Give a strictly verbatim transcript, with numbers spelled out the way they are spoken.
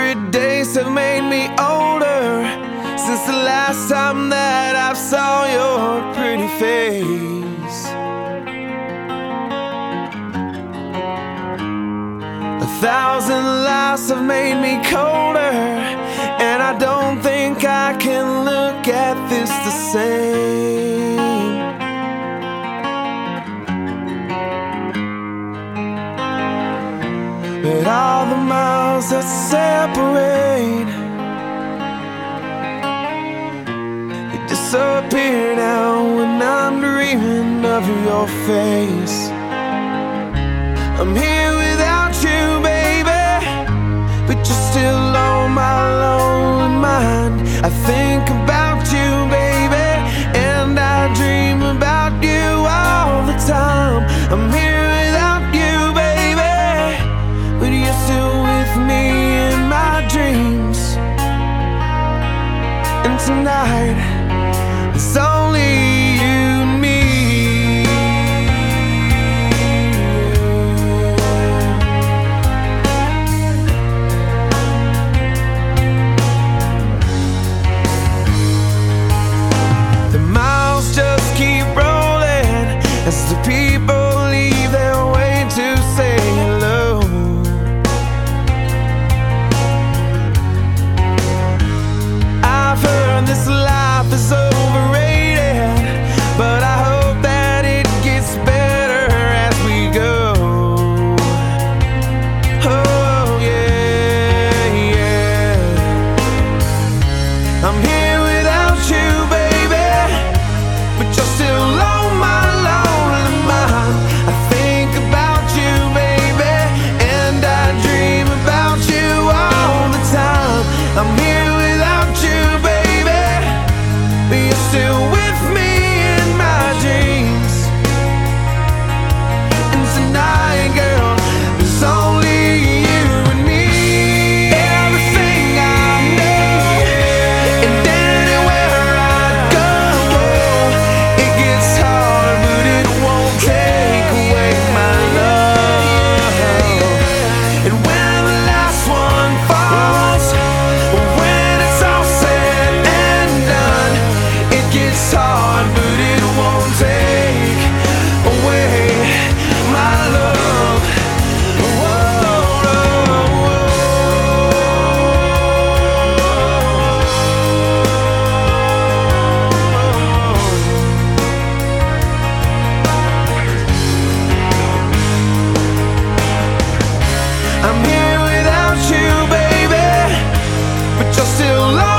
hundred days have made me older since the last time that I saw your pretty face. A thousand lies have made me colder, and I don't think I can look at this the same. But all the miles that separate, they disappear now when I'm dreaming of your face. I'm here without you, baby, but you're still on my lonely mind. I think about you, baby, and I dream about you all the time. I'm here without you, baby, but you're still with me in my dreams. And tonight, it's only you and me. The miles just keep rolling as the people leave their way to say hello. I've heard this life is overrated, but I hope that it gets better as we go. Oh yeah, yeah. I'm here without you, baby, but you're still on my lonely mind. I think about you, baby, and I dream about you all the time. I'm here without you, baby, but you're still with me in my dreams. And tonight, girl, there's only you and me. Everything I know, and anywhere I go, it gets hard, but it won't take away my love. And when the last one falls, when it's all said and done, it gets hard, but it won't take away my love. I'm here without you, baby, but you're still